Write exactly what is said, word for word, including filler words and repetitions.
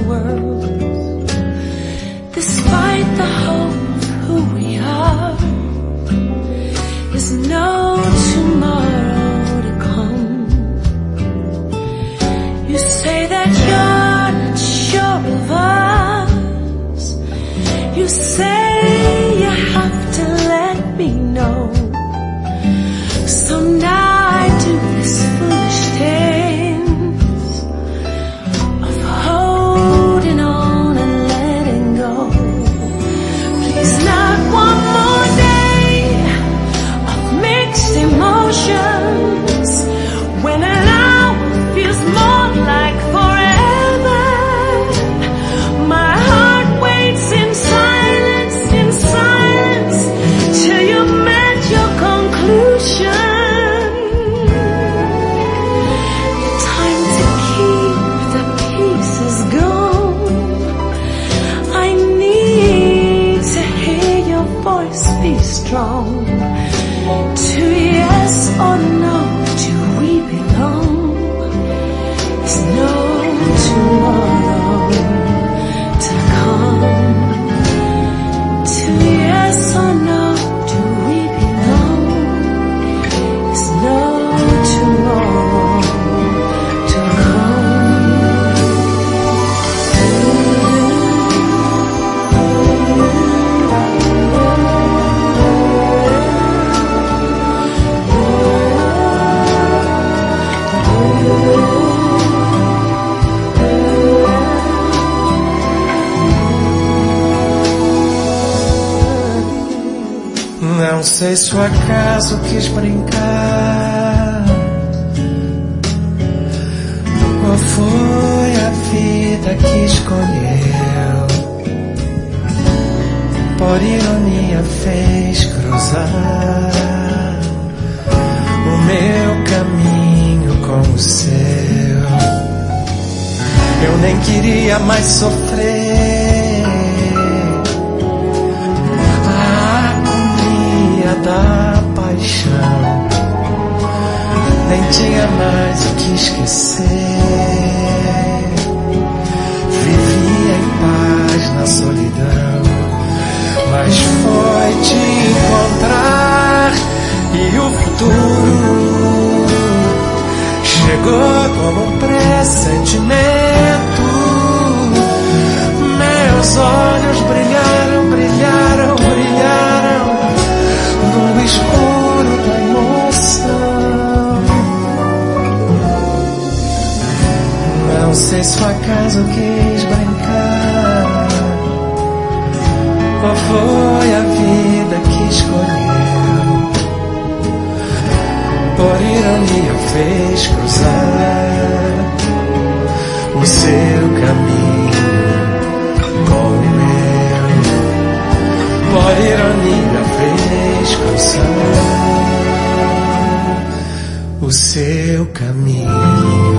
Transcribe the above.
world. Despite the hope of who we are, there's no tomorrow to come. You say that you're not sure of us. You say you have to let me know. So now I do this foolish dance of holding on and letting go. Please, not one more day of mixed emotions when an hour feels more like forever. My heart waits in silence, in silence, till you met your conclusion. Be strong. To yes or no, do we belong? There's no tomorrow to come. To yes or no, do we belong? There's no tomorrow to Não sei se o acaso quis brincar, qual foi a vida que escolheu, por ironia fez cruzar o meu caminho com o seu. Eu nem queria mais sofrer da paixão, nem tinha mais o que esquecer. Vivia em paz na solidão, mas foi te encontrar e o futuro chegou como um pressentimento. Meus olhos brilharam, brilharam, brilharam no escuro da emoção. Não sei se o acaso quis brincar, qual foi a vida que escolheu, por ironia fez cruzar o seu caminho com o meu. Por ironia fez cruzar o seu caminho.